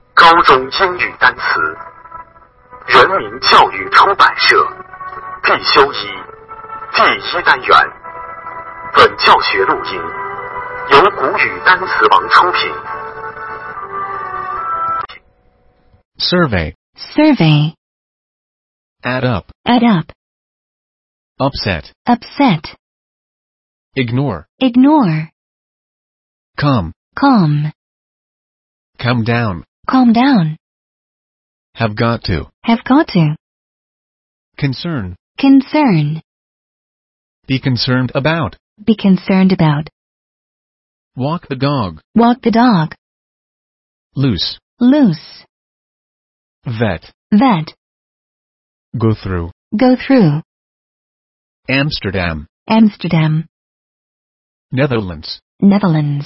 高中英语单词，人民教育出版社必修一第1单元。本教学录音由谷语单词网出品。 Survey. Survey. Add up. Add up. Upset. Upset. Ignore. Ignore. Calm. Calm. Come down. Calm down. Have got to. Have got to. Concern. Concern. Be concerned about. Be concerned about. Walk the dog. Walk the dog. Loose. Loose. Vet. Vet. Go through. Go through. Amsterdam. Amsterdam. Netherlands. Netherlands.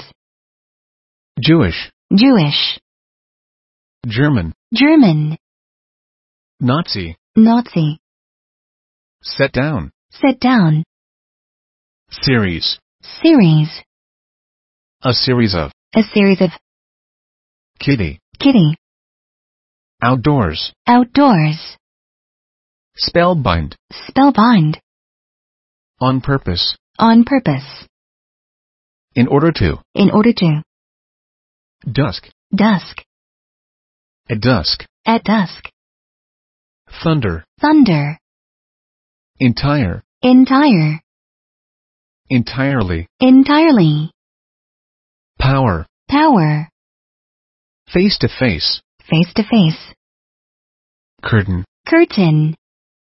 Jewish. Jewish. German. German. Nazi. Nazi. Set down. Set down. Series. Series. A series of. A series of. Kitty. Kitty. Outdoors. Outdoors. Spellbind. Spellbind. On purpose. On purpose. In order to. In order to. Dusk. Dusk. At dusk. At dusk. Thunder. Thunder. Entire. Entire. Entirely. Entirely. Power. Power. Face to face. Face to face. Curtain. Curtain.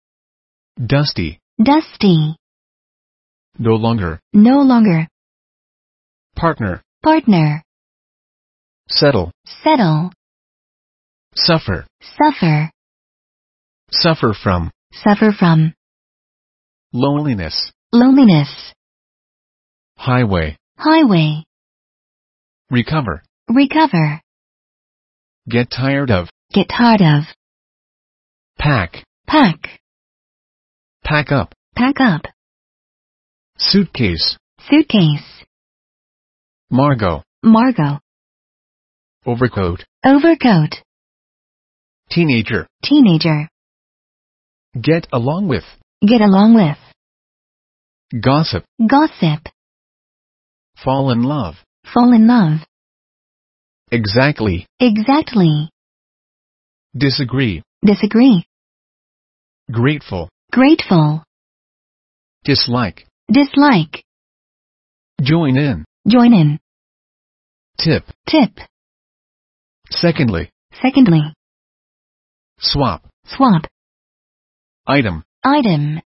Dusty. Dusty. No longer. No longer. Partner. Partner. Settle. Settle. Suffer. Suffer. Suffer from. Suffer from. Loneliness. Loneliness. Highway. Highway. Recover. Recover. Get tired of. Get tired of. Pack. Pack. Pack up. Pack up. Suitcase. Suitcase. Margot. Margot. Overcoat. Overcoat. Teenager. Teenager. Get along with. Get along with. Gossip. Gossip. Fall in love. Fall in love. Exactly. Exactly. Disagree. Disagree. Grateful. Grateful. Dislike. Dislike. Join in. Join in. Tip. Tip. Secondly. Secondly. Swap. Swap. Item. Item.